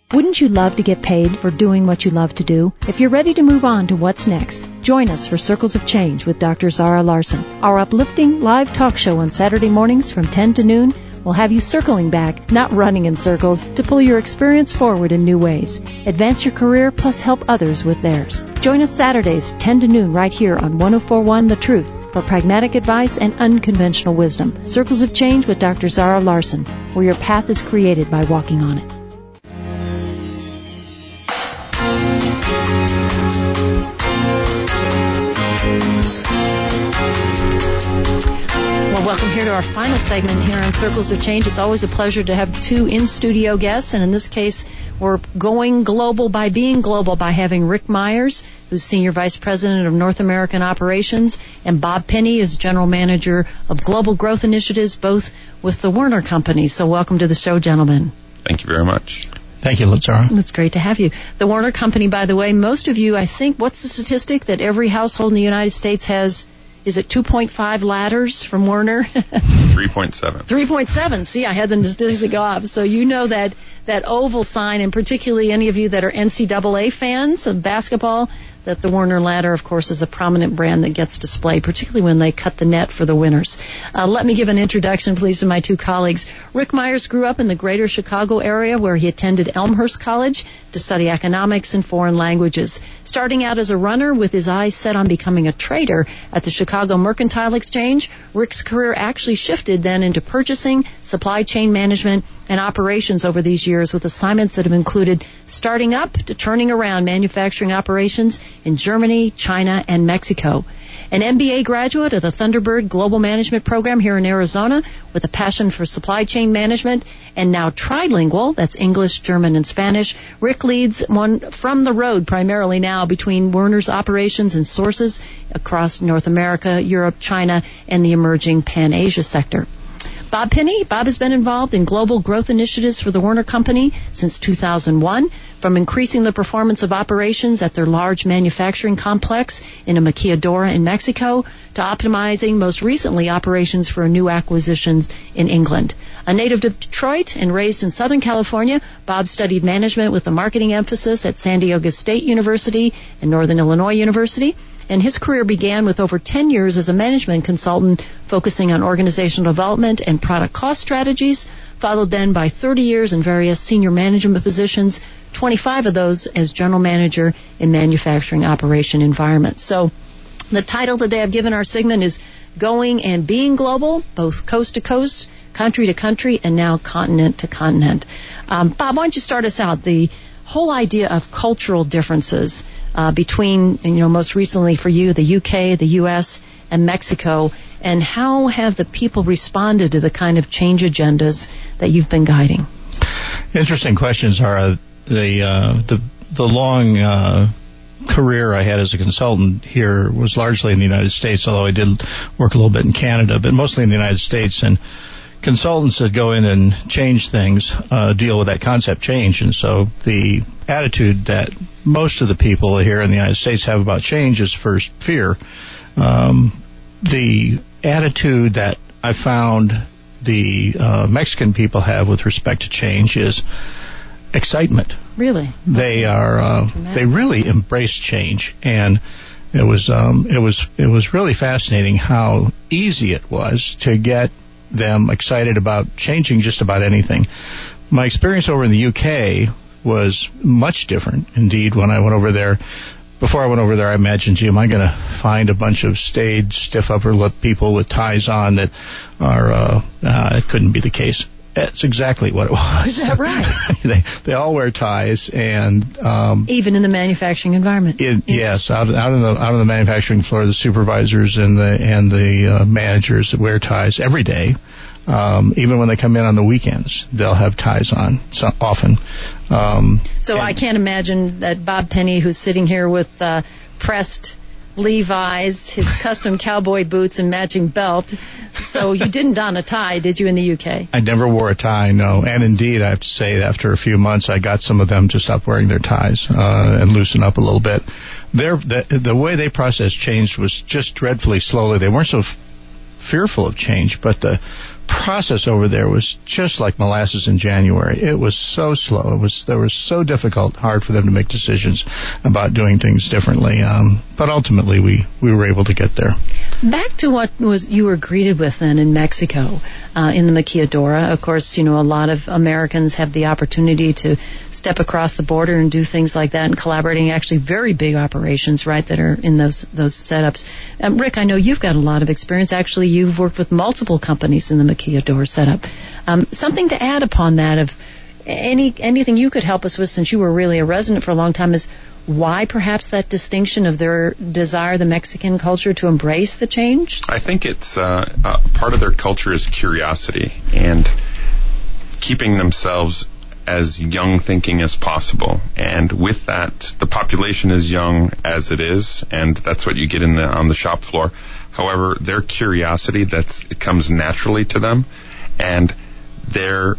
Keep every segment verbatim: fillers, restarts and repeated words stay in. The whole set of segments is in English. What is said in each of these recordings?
Wouldn't you love to get paid for doing what you love to do? If you're ready to move on to what's next, join us for Circles of Change with Doctor Zara Larson. Our uplifting live talk show on Saturday mornings from ten to noon will have you circling back, not running in circles, to pull your experience forward in new ways. Advance your career plus help others with theirs. Join us Saturdays, ten to noon, right here on one oh four point one The Truth for pragmatic advice and unconventional wisdom. Circles of Change with Doctor Zara Larson, where your path is created by walking on it. Welcome here to our final segment here on Circles of Change. It's always a pleasure to have two in-studio guests, and in this case, we're going global by being global by having Rick Myers, who's Senior Vice President of North American Operations, and Bob Penny is General Manager of Global Growth Initiatives, both with the Werner Company. So welcome to the show, gentlemen. Thank you very much. Thank you, Lazara. It's great to have you. The Werner Company, by the way, most of you, I think, what's the statistic that every household in the United States has? Is it two point five ladders from Werner? three point seven. three point seven. See, I had the statistics go up. So you know that that oval sign, and particularly any of you that are N C double A fans of basketball, that the Werner ladder, of course, is a prominent brand that gets displayed, particularly when they cut the net for the winners. Uh, let me give an introduction, please, to my two colleagues. Rick Myers grew up in the greater Chicago area, where he attended Elmhurst College to study economics and foreign languages. Starting out as a runner with his eyes set on becoming a trader at the Chicago Mercantile Exchange, Rick's career actually shifted then into purchasing, supply chain management, and operations over these years, with assignments that have included starting up to turning around manufacturing operations in Germany, China, and Mexico. An M B A graduate of the Thunderbird Global Management Program here in Arizona with a passion for supply chain management, and now trilingual, that's English, German, and Spanish, Rick leads one from the road primarily now between Werner's operations and sources across North America, Europe, China, and the emerging Pan-Asia sector. Bob Penny. Bob has been involved in global growth initiatives for the Werner Company since two thousand one, from increasing the performance of operations at their large manufacturing complex in a maquiladora in Mexico to optimizing, most recently, operations for new acquisitions in England. A native of Detroit and raised in Southern California, Bob studied management with a marketing emphasis at San Diego State University and Northern Illinois University, and his career began with over ten years as a management consultant focusing on organizational development and product cost strategies, followed then by thirty years in various senior management positions, twenty-five of those as general manager in manufacturing operation environments. So the title today I've given our segment is Going and Being Global, both coast to coast, country to country, and now continent to continent. Um, Bob, why don't you start us out? The whole idea of cultural differences uh, between, you know, most recently for you, the U K, the U S, and Mexico, and how have the people responded to the kind of change agendas that you've been guiding? Interesting questions, Zara. The uh, the the long uh, career I had as a consultant here was largely in the United States, although I did work a little bit in Canada, but mostly in the United States. And consultants that go in and change things uh, deal with that concept change. And so the attitude that most of the people here in the United States have about change is first fear. Um, the attitude that I found the uh, Mexican people have with respect to change is excitement. Really? They are uh, they really embrace change, and it was um, it was it was really fascinating how easy it was to get them excited about changing just about anything. My experience over in the U K was much different. Indeed, when I went over there, before I went over there, I imagined, gee, am I going to find a bunch of staid, stiff upper lip people with ties on that are, uh, uh, it couldn't be the case. That's exactly what it was. Is that right? they, they all wear ties, and um, even in the manufacturing environment. It, yes, out out on the out on the manufacturing floor, the supervisors and the and the uh, managers that wear ties every day. Um, even when they come in on the weekends, they'll have ties on. So often. Um, so I can't imagine that Bob Penny, who's sitting here with uh, pressed Levi's, his custom cowboy boots, and matching belt. So you didn't don a tie, did you, in the U K? I never wore a tie, no. And indeed, I have to say, after a few months, I got some of them to stop wearing their ties uh, and loosen up a little bit. Their, the, the way they processed change was just dreadfully slowly. They weren't so f- fearful of change, but the process over there was just like molasses in January. It was so slow. It was there was so difficult, hard for them to make decisions about doing things differently. Um, but ultimately, we we were able to get there. Back to what was you were greeted with then in Mexico, uh, in the Maquiladora. Of course, you know, a lot of Americans have the opportunity to step across the border and do things like that, and collaborating actually very big operations, right, that are in those those setups. Um, Rick, I know you've got a lot of experience. Actually, you've worked with multiple companies in the Maquiladora setup. Um, something to add upon that of any anything you could help us with, since you were really a resident for a long time, is why perhaps that distinction of their desire, the Mexican culture, to embrace the change? I think it's uh, uh, part of their culture is curiosity and keeping themselves as young thinking as possible. And with that, the population is young as it is, and that's what you get in the, on the shop floor. However, their curiosity, that's, it comes naturally to them, and they're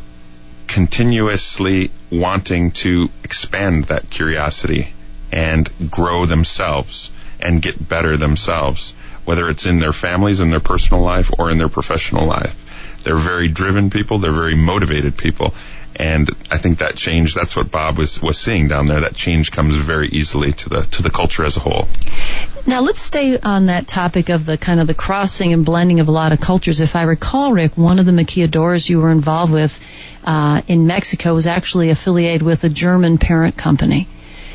continuously wanting to expand that curiosity and grow themselves and get better themselves, whether it's in their families, in their personal life, or in their professional life. They're very driven people. They're very motivated people. And I think that change, that's what Bob was, was seeing down there. That change comes very easily to the to the culture as a whole. Now, let's stay on that topic of the kind of the crossing and blending of a lot of cultures. If I recall, Rick, one of the Maquiladoras you were involved with uh, in Mexico was actually affiliated with a German parent company.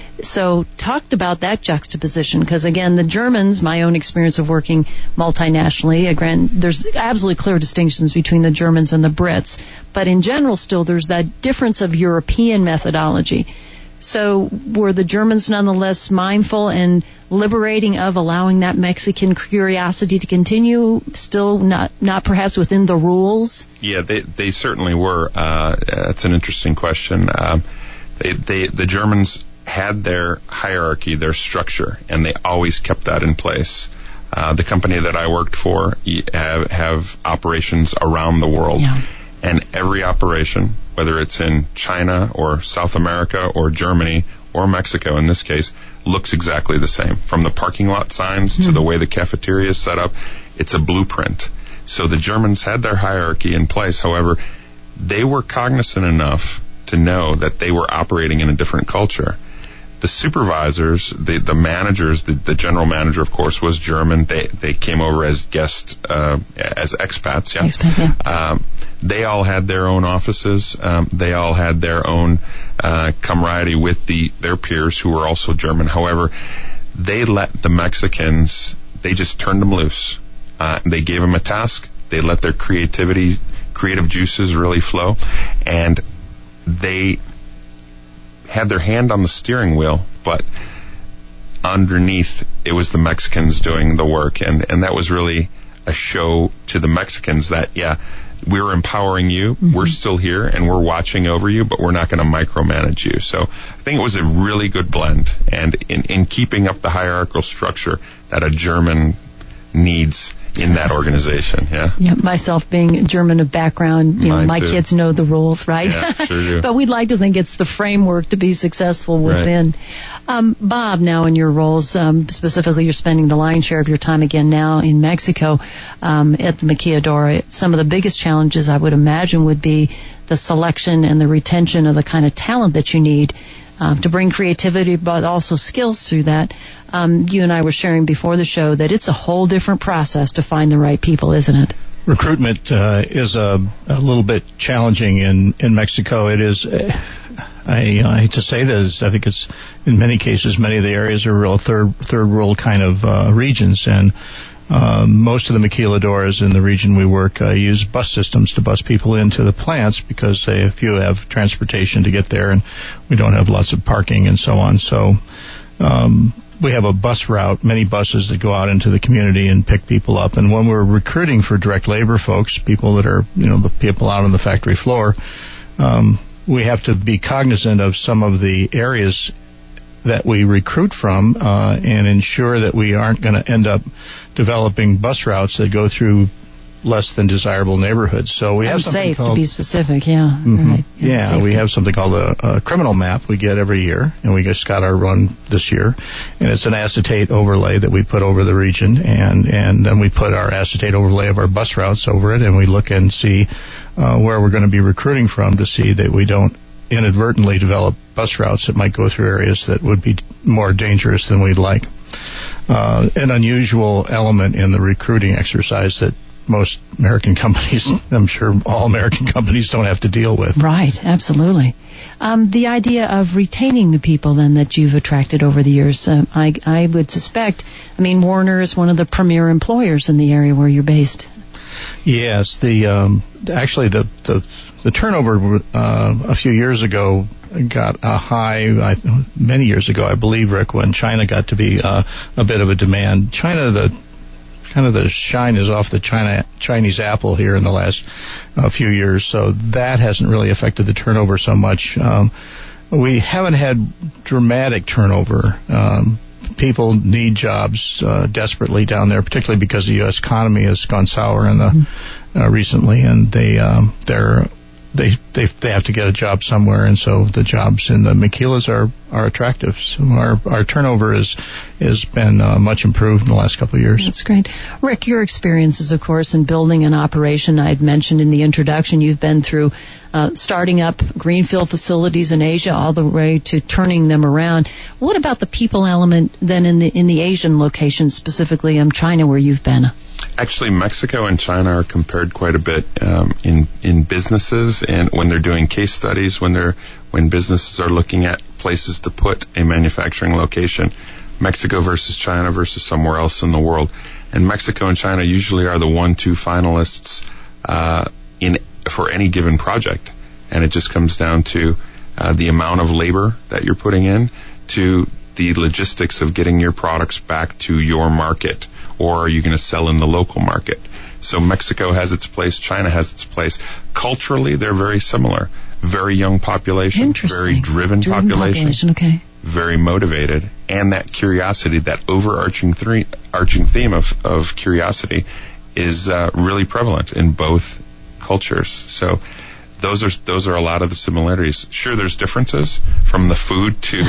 So talked about that juxtaposition, because again, the Germans, my own experience of working multinationally, again, there's absolutely clear distinctions between the Germans and the Brits, but in general still there's that difference of European methodology. So were the Germans nonetheless mindful and liberating of allowing that Mexican curiosity to continue, still not not perhaps within the rules? Yeah, they they certainly were. Uh, that's an interesting question. Um, they they the Germans had their hierarchy, their structure, and they always kept that in place. Uh, the company that I worked for have, have operations around the world. Yeah. And every operation, whether it's in China or South America or Germany or Mexico in this case, looks exactly the same. From the parking lot signs mm-hmm. to the way the cafeteria is set up, it's a blueprint. So the Germans had their hierarchy in place. However, they were cognizant enough to know that they were operating in a different culture. The supervisors, the, the managers, the, the general manager, of course, was German. They they came over as guests, uh, as expats, yeah. Expat, yeah. Um, they all had their own offices. Um, they all had their own uh, camaraderie with the their peers who were also German. However, they let the Mexicans, they just turned them loose. Uh, they gave them a task. They let their creativity, creative juices really flow, and they had their hand on the steering wheel, but underneath it was the Mexicans doing the work, and, and that was really a show to the Mexicans that, yeah, we're empowering you, mm-hmm. we're still here, and we're watching over you, but we're not going to micromanage you. So I think it was a really good blend, and in, in keeping up the hierarchical structure that a German needs in that organization, yeah. Yeah, myself being German of background, you Mine know, my too. Kids know the rules, right? Yeah, sure do. But we'd like to think it's the framework to be successful within. Right. Um, Bob, now in your roles, um, specifically you're spending the lion's share of your time again now in Mexico um, at the Maquiladora. Some of the biggest challenges I would imagine would be the selection and the retention of the kind of talent that you need Um, to bring creativity, but also skills through that. Um, you and I were sharing before the show that it's a whole different process to find the right people, isn't it? Recruitment uh, is a, a little bit challenging in, in Mexico. It is, uh, I, I hate to say this, I think it's, in many cases, many of the areas are real third, third world kind of uh, regions, and Uh, most of the Maquiladoras in the region we work uh, use bus systems to bus people into the plants because they, a few have transportation to get there, and we don't have lots of parking and so on. So um, we have a bus route, many buses that go out into the community and pick people up. And when we're recruiting for direct labor folks, people that are, you know, the people out on the factory floor, um, we have to be cognizant of some of the areas that we recruit from uh, and ensure that we aren't going to end up developing bus routes that go through less than desirable neighborhoods. So we have something unsafe, called, to be specific, yeah. Mm-hmm. Right. Yeah, safety. we have something called a, a criminal map we get every year, and we just got our run this year. And it's an acetate overlay that we put over the region, and, and then we put our acetate overlay of our bus routes over it, and we look and see uh, where we're going to be recruiting from to see that we don't inadvertently develop bus routes that might go through areas that would be more dangerous than we'd like. Uh, an unusual element in the recruiting exercise that most American companies, I'm sure all American companies, don't have to deal with. Right, absolutely. Um, the idea of retaining the people then that you've attracted over the years, uh, I, I would suspect, I mean, Warner is one of the premier employers in the area where you're based. Yes, the um, actually the the, the turnover uh, a few years ago got a high, I, many years ago, I believe, Rick, when China got to be uh, a bit of a demand. China, the kind of the shine is off the China Chinese apple here in the last uh, few years, so that hasn't really affected the turnover so much. Um, we haven't had dramatic turnover. Um, people need jobs uh, desperately down there, particularly because the U S economy has gone sour in the mm-hmm. uh, recently, and they um, they're They, they they have to get a job somewhere, and so the jobs in the maquilas are, are attractive. So our our turnover is has been uh, much improved in the last couple of years. That's great. Rick, your experiences, of course, in building an operation, I had mentioned in the introduction, you've been through uh, starting up greenfield facilities in Asia all the way to turning them around. What about the people element then in the in the Asian locations, specifically in China where you've been? Actually, Mexico and China are compared quite a bit um, in in businesses, and when they're doing case studies, when they're when businesses are looking at places to put a manufacturing location, Mexico versus China versus somewhere else in the world. And Mexico and China usually are the one, two finalists uh, in for any given project, and it just comes down to uh, the amount of labor that you're putting in, to the logistics of getting your products back to your market. Or are you going to sell in the local market? So Mexico has its place, China has its place. Culturally, they're very similar. Very young population, very driven, driven population, population, okay. Very motivated, and that curiosity, that overarching three, arching theme of, of curiosity is uh, really prevalent in both cultures. So those are those are a lot of the similarities. Sure, there's differences from the food to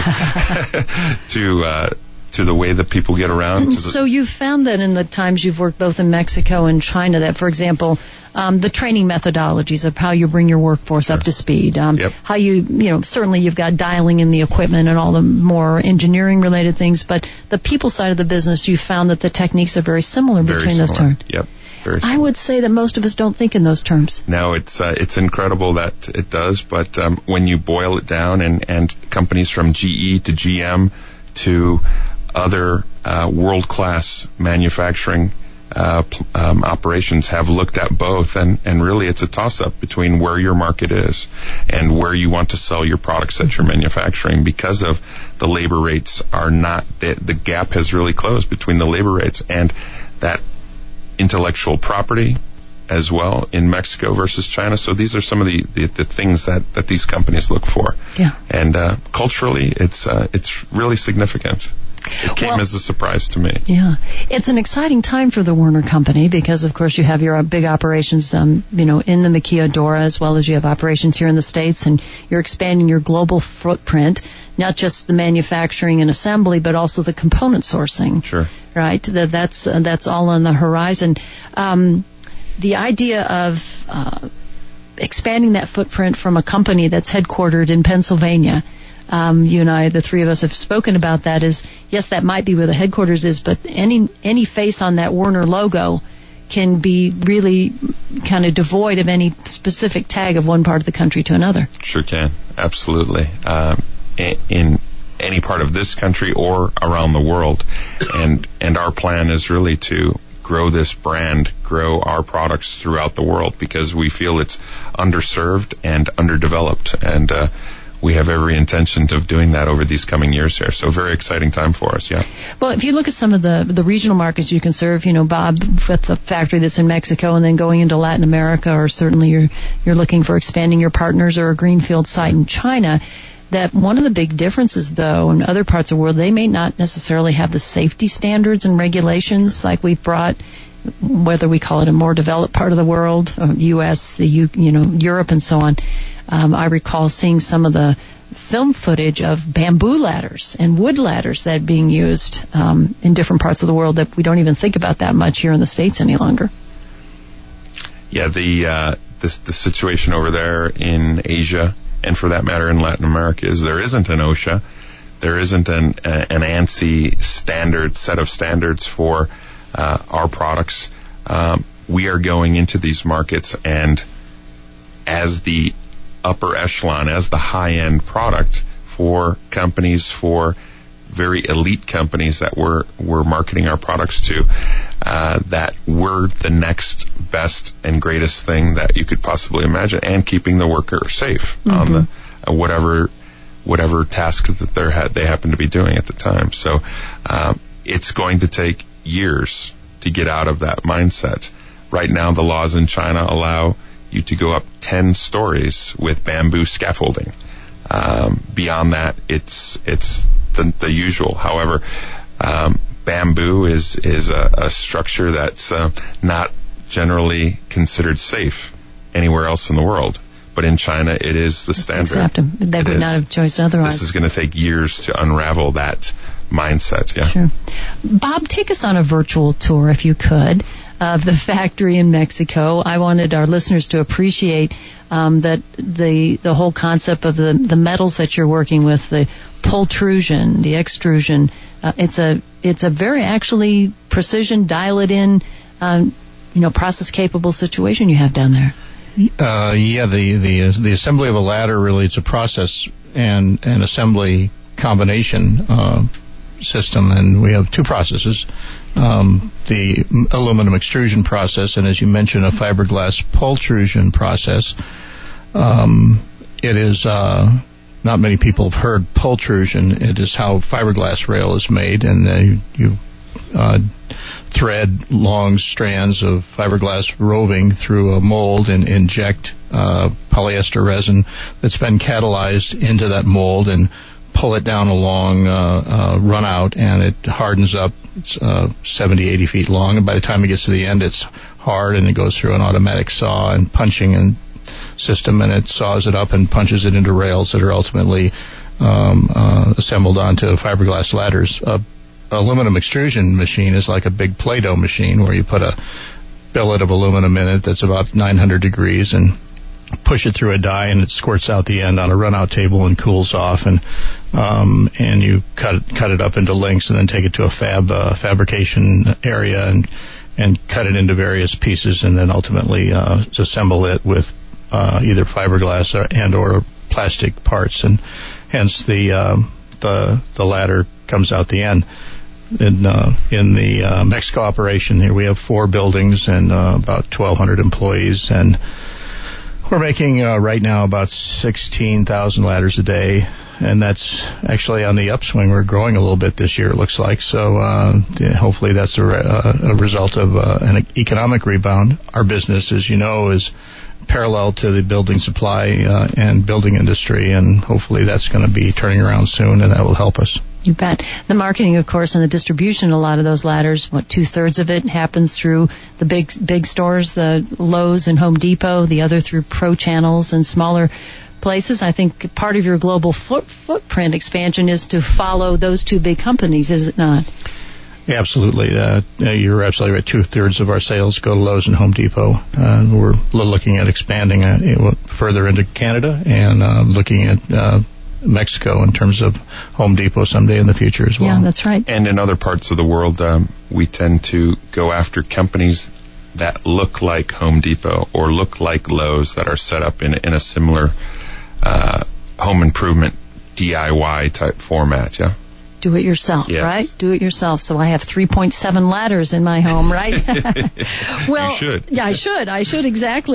to uh, to the way that people get around. To the so you've found that in the times you've worked both in Mexico and China that, for example, um, the training methodologies of how you bring your workforce sure. up to speed, um, yep. how you, you know, certainly you've got dialing in the equipment and all the more engineering-related things, but the people side of the business, you've found that the techniques are very similar very between similar. those terms. Yep. Very I would say that most of us don't think in those terms. No, it's uh, it's incredible that it does, but um, when you boil it down, and, and companies from G E to G M to other uh, world-class manufacturing uh, um, operations have looked at both, and, and really it's a toss-up between where your market is and where you want to sell your products that you're manufacturing, because of the labor rates are not, the, the gap has really closed between the labor rates and that intellectual property as well in Mexico versus China. So these are some of the, the, the things that, that these companies look for. Yeah. And uh, culturally, it's uh, it's really significant. It came well, as a surprise to me. Yeah. It's an exciting time for the Warner Company because, of course, you have your big operations, um, you know, in the Maquiladora, as well as you have operations here in the States, and you're expanding your global footprint, not just the manufacturing and assembly, but also the component sourcing. Sure. Right? That, that's, uh, that's all on the horizon. Um, the idea of uh, expanding that footprint from a company that's headquartered in Pennsylvania, Um, you and I, the three of us, have spoken about that. Is yes, that might be where the headquarters is, but any any face on that Warner logo can be really kind of devoid of any specific tag of one part of the country to another. Sure can, absolutely. Um, in any part of this country or around the world, and and our plan is really to grow this brand, grow our products throughout the world, because we feel it's underserved and underdeveloped, and uh, we have every intention of doing that over these coming years here. So very exciting time for us, yeah. Well, if you look at some of the the regional markets you can serve, you know, Bob, with the factory that's in Mexico and then going into Latin America, or certainly you're you're looking for expanding your partners or a greenfield site in China, that one of the big differences, though, in other parts of the world, they may not necessarily have the safety standards and regulations like we've brought, whether we call it a more developed part of the world, or the U S, the U, you know, Europe, and so on. Um, I recall seeing some of the film footage of bamboo ladders and wood ladders that are being used um, in different parts of the world that we don't even think about that much here in the States any longer. Yeah, the uh, this, the situation over there in Asia, and for that matter in Latin America, is there isn't an OSHA, there isn't an, an ANSI standard set of standards for uh, our products. Um, we are going into these markets, and as the upper echelon, as the high-end product for companies, for very elite companies that we're, we're marketing our products to, uh, that we're the next best and greatest thing that you could possibly imagine, and keeping the worker safe mm-hmm. on the uh, whatever whatever task that they're ha- they happen to be doing at the time. So uh, it's going to take years to get out of that mindset. Right now, the laws in China allow you to go up ten stories with bamboo scaffolding. Um, beyond that, it's it's the, the usual. However, um, bamboo is is a, a structure that's uh, not generally considered safe anywhere else in the world. But in China, it is the it's standard. Accepted. They it would is. not have chosen otherwise. This is going to take years to unravel that mindset. Yeah. Sure. Bob, take us on a virtual tour, if you could, of the factory in Mexico. I wanted our listeners to appreciate um, that the the whole concept of the, the metals that you're working with, the pultrusion, the extrusion. Uh, it's a it's a very actually precision, dial it in, um, you know, process capable situation you have down there. Uh, yeah, the the the assembly of a ladder really, it's a process and an assembly combination uh, system, and we have two processes. Um, the aluminum extrusion process, and as you mentioned, a fiberglass pultrusion process. Um, it is uh, not many people have heard pultrusion. It is how fiberglass rail is made, and uh, you uh, thread long strands of fiberglass roving through a mold and inject uh, polyester resin that's been catalyzed into that mold and pull it down a long uh, uh, run out, and it hardens up. It's uh, seventy, eighty feet long, and by the time it gets to the end, it's hard, and it goes through an automatic saw and punching and system, and it saws it up and punches it into rails that are ultimately um, uh, assembled onto fiberglass ladders. Uh, aluminum extrusion machine is like a big Play-Doh machine where you put a billet of aluminum in it that's about nine hundred degrees and push it through a die, and it squirts out the end on a run-out table and cools off, and um, and you cut it, cut it up into lengths and then take it to a fab uh, fabrication area and and cut it into various pieces, and then ultimately uh, assemble it with uh, either fiberglass or, and or plastic parts, and hence the um, the the ladder comes out the end. In uh, in the uh, Mexico operation here, we have four buildings and uh, about twelve hundred employees, and we're making uh, right now about sixteen thousand ladders a day, and that's actually on the upswing. We're growing a little bit this year, it looks like, so uh, hopefully that's a, re- a result of uh, an economic rebound. Our business, as you know, is parallel to the building supply uh, and building industry, and hopefully that's going to be turning around soon, and that will help us. You bet. The marketing, of course, and the distribution, a lot of those ladders, what, two-thirds of it happens through the big big stores, the Lowe's and Home Depot, the other through pro channels and smaller places. I think part of your global foot, footprint expansion is to follow those two big companies, is it not? Yeah, absolutely. Uh, you're absolutely right. Two-thirds of our sales go to Lowe's and Home Depot. Uh, we're looking at expanding uh, further into Canada and uh, looking at uh, Mexico in terms of Home Depot someday in the future as well. Yeah, that's right. And in other parts of the world, um, we tend to go after companies that look like Home Depot or look like Lowe's that are set up in, in a similar uh, home improvement D I Y type format, yeah? Do it yourself, yes. Right? Do it yourself. So I have three point seven ladders in my home, right? Well, you should. Yeah, I should. I should, exactly.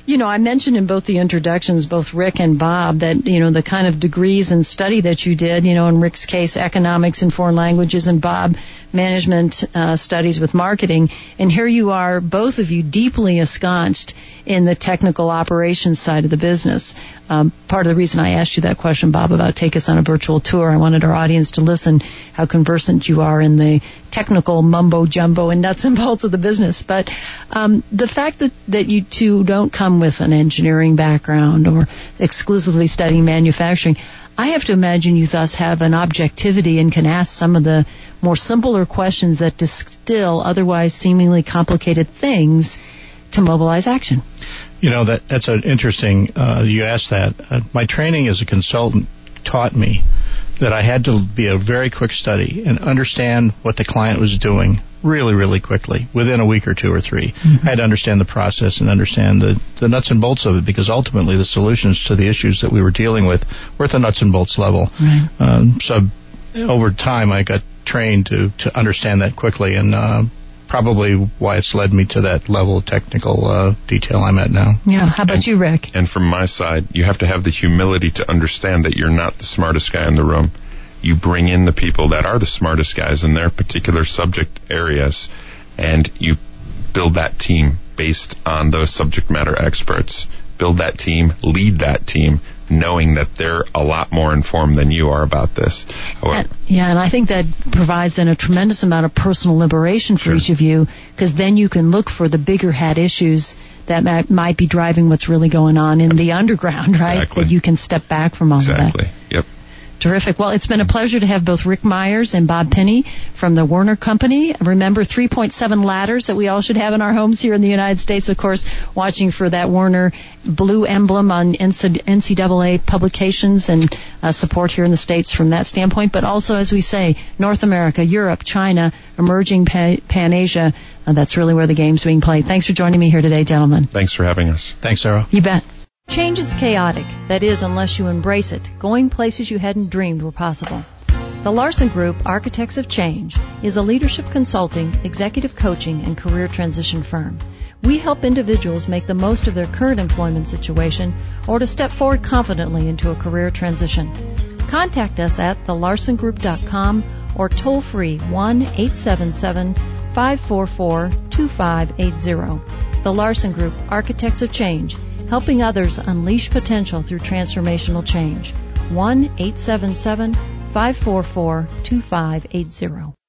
You know, I mentioned in both the introductions, both Rick and Bob, that, you know, the kind of degrees and study that you did, you know, in Rick's case, economics and foreign languages, and Bob, management uh, studies with marketing. And here you are, both of you, deeply ensconced in the technical operations side of the business. Um, part of the reason I asked you that question, Bob, about take us on a virtual tour, I wanted our audience to listen how conversant you are in the technical mumbo jumbo and nuts and bolts of the business. But um, the fact that, that you two don't come with an engineering background or exclusively studying manufacturing, I have to imagine you thus have an objectivity and can ask some of the more simpler questions that distill otherwise seemingly complicated things to mobilize action. You know, that that's an interesting, uh, you asked that. Uh, my training as a consultant taught me that I had to be a very quick study and understand what the client was doing really, really quickly, within a week or two or three. Mm-hmm. I had to understand the process and understand the, the nuts and bolts of it, because ultimately the solutions to the issues that we were dealing with were at the nuts and bolts level. Right. Um, so over time I got trained to, to understand that quickly, and uh, probably why it's led me to that level of technical uh, detail I'm at now. Yeah. How about and, you, Rick? And from my side, you have to have the humility to understand that you're not the smartest guy in the room. You bring in the people that are the smartest guys in their particular subject areas, and you build that team based on those subject matter experts. Build that team, lead that team, knowing that they're a lot more informed than you are about this. And, yeah, and I think that provides then a tremendous amount of personal liberation for sure. each of you, because then you can look for the bigger hat issues that might, might be driving what's really going on in Absolutely. the underground, right? Exactly. That you can step back from all exactly. of that. Exactly, yep. Terrific. Well, it's been a pleasure to have both Rick Myers and Bob Penny from the Werner Company. Remember, three point seven ladders that we all should have in our homes here in the United States, of course, watching for that Werner blue emblem on N C double A publications and uh, support here in the States from that standpoint. But also, as we say, North America, Europe, China, emerging Pan- Pan-Asia, uh, that's really where the game's being played. Thanks for joining me here today, gentlemen. Thanks for having us. Thanks, Sarah. You bet. Change is chaotic. That is, unless you embrace it, going places you hadn't dreamed were possible. The Larson Group, Architects of Change, is a leadership consulting, executive coaching, and career transition firm. We help individuals make the most of their current employment situation or to step forward confidently into a career transition. Contact us at the larson group dot com or toll free one eight seven seven, five four four, two five eight zero. The Larson Group, Architects of Change, helping others unleash potential through transformational change. one eight seven seven, five four four, two five eight zero.